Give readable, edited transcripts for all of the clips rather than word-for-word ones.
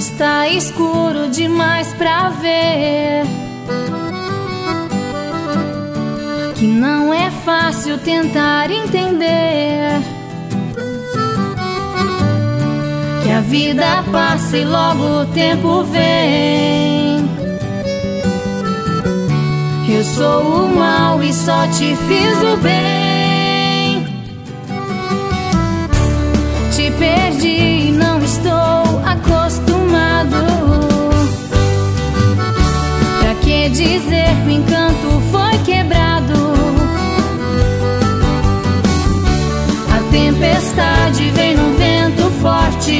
Está escuro demais pra ver que não é fácil tentar entender que a vida passa e logo o tempo vem. Eu sou o mal e só te fiz o bem. Te perdi e não estou acostumado. Pra que dizer que o encanto foi quebrado? A tempestade vem num vento forte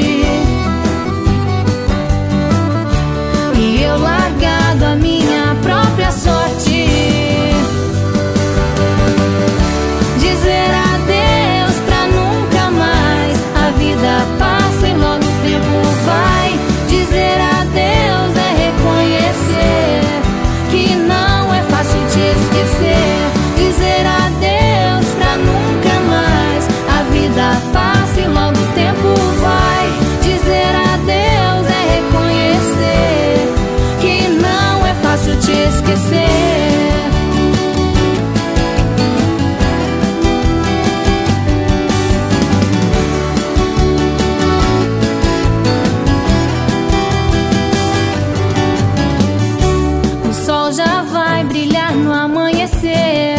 e eu largado a minha própria sorte. Dizer adeus pra nunca mais. A vida passa e logo o tempo vai. Dizer adeus é reconhecer que não é fácil te esquecer. Dizer adeus pra nunca mais. A vida passa e logo o tempo vai. Dizer adeus é reconhecer que não é fácil te esquecer. O sol já vai brilhar no amanhecer.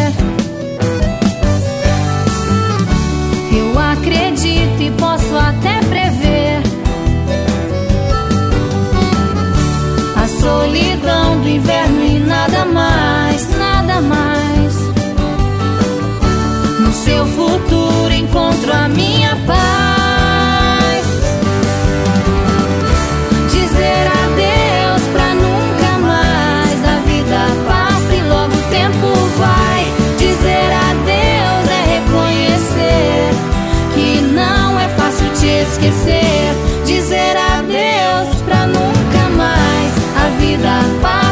Eu acredito e posso até prever a solidão do inverno e nada mais, nada mais. No seu futuro encontro a minha paz. Dizer adeus pra nunca mais. A vida passa e logo o tempo vai. Dizer adeus é reconhecer que não é fácil te esquecer. Dizer adeus pra nunca mais. A vida passa